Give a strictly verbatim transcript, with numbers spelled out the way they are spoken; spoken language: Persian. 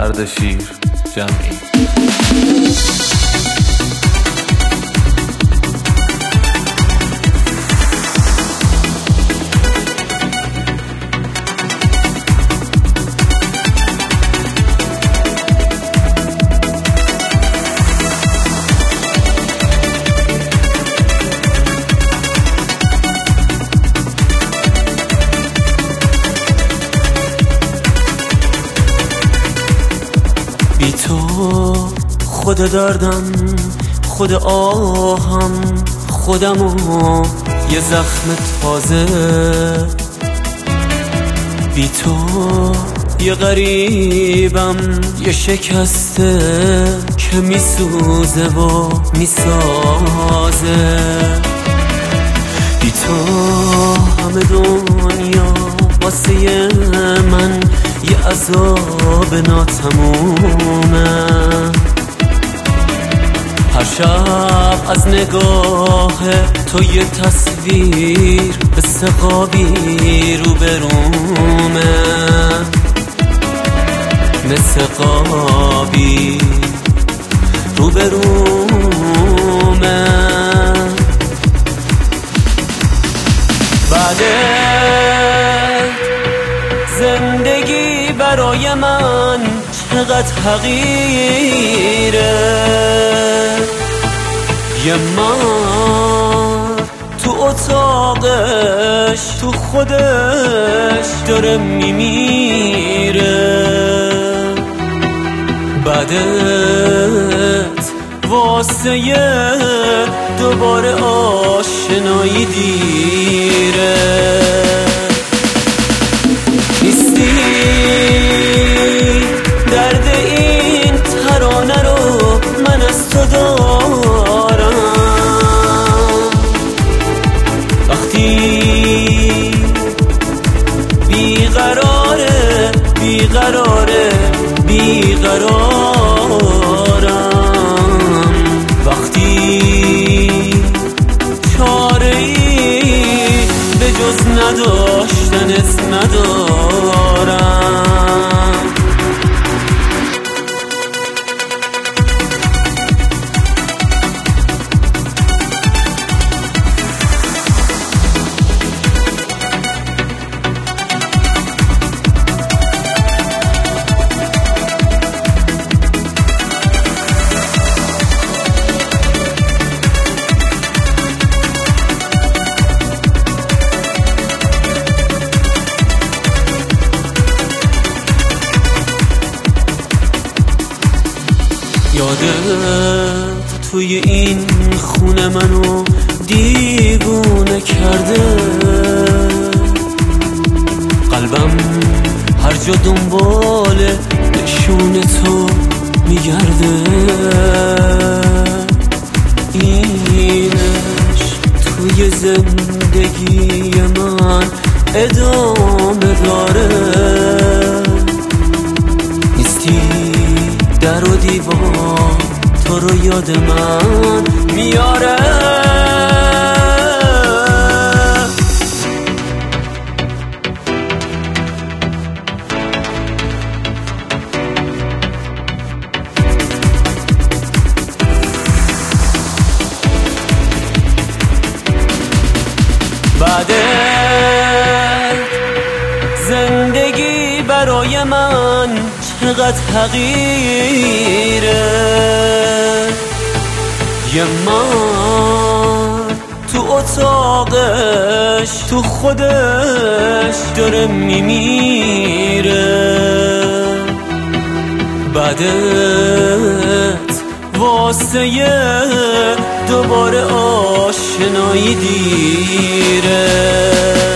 اردشیر جمعی. بی تو خود دردم، خود آهم، خودم و یه زخم تازه. بی تو یه غریبم، یه شکسته که میسوزه و میسازه. بی تو همه دنیا واسه من یه عذاب ناتمومه. هر شب از نگاه تو یه تصویر مثل قابی رو برومه، مثل قابی رو برومه. بعده زندگی برای من چقدر حقیره. یه مرد تو اتاقش تو خودش داره میمیره. بعدت واسه دوباره آشنایی دیره. نیستی درد این ترانه رو من از تو دارم. وقتی بیقراره بیقراره بیقرارم. وقتی چاره‌ای به جز نداشتنت ندارم. یادت توی این خونه منو دیوونه کرده. قلبم هر جا دنبال نشون تو میگرده. اینش توی زندگی من ادامه داره. نیستی در و دیوار تو رو یاد من میاره. بعد زندگی برای من چقدر حقیره. یه مرد تو اتاقش تو خودش داره میمیره. بعدت واسه دوباره آشنایی دیره.